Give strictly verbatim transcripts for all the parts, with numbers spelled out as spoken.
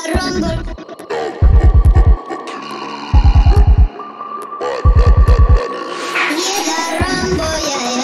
that rumble. Yeah, that rumble, yeah,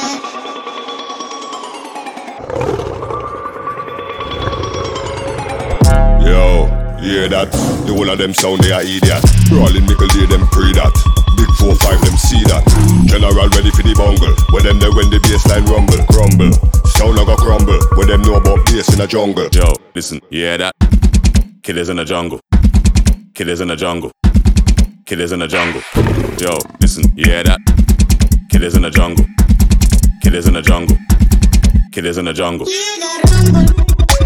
yeah. Yo, hear that? The whole of them sound they are idiot. Rolling nickel day them pre that. Big four five them see that. General ready for the bungle. Where them there when the bassline rumble, crumble. Sound a go crumble. Where them know about bass in the jungle. Yo, listen, you hear that? Killers in the jungle. Killers in the jungle. Killers in the jungle. Yo, listen, you hear that? Killers in the jungle. Killers in the jungle. Killers in the jungle. Yeah, that rumble.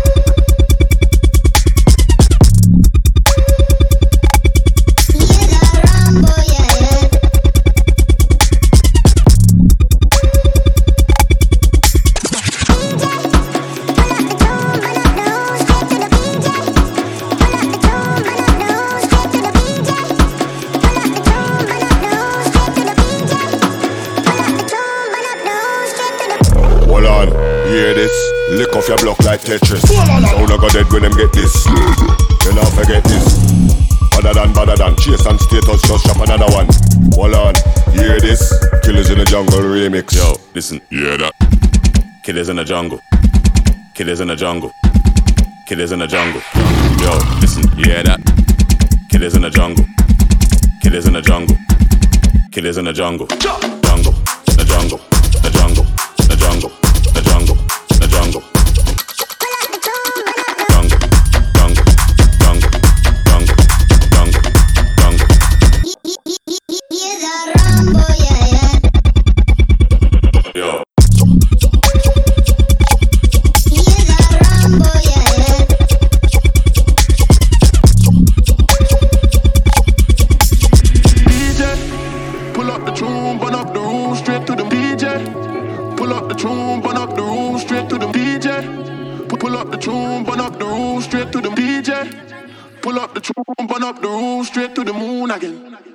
Hold on, hear this? Lick off your block like Tetris. Sound a go dead when them get this. You not forget this. Better than, better than. Chase and status, just drop another one. Hold on, hear this? Killers in the Jungle remix. Yo, listen, you hear that? Killers in the jungle. Killers in the jungle. Killers in the jungle. Yo, listen, you hear that? Killers in the jungle. Killers in the jungle. Killers in the jungle. Jungle, the jungle, the jungle, the jungle, the jungle, the jungle. Jungle, jungle, jungle, jungle, jungle, jungle. Yeah, that rumble, yeah, yeah. Yo. Yeah, that rumble, yeah, yeah. D J, pull up the tune, burn up the room, straight to the D J. Pull up the tune, burn up the room, straight to the D J. Pull up the tune, burn up the room, straight to the D J. Pull up the tune, burn up the room, straight to the moon again.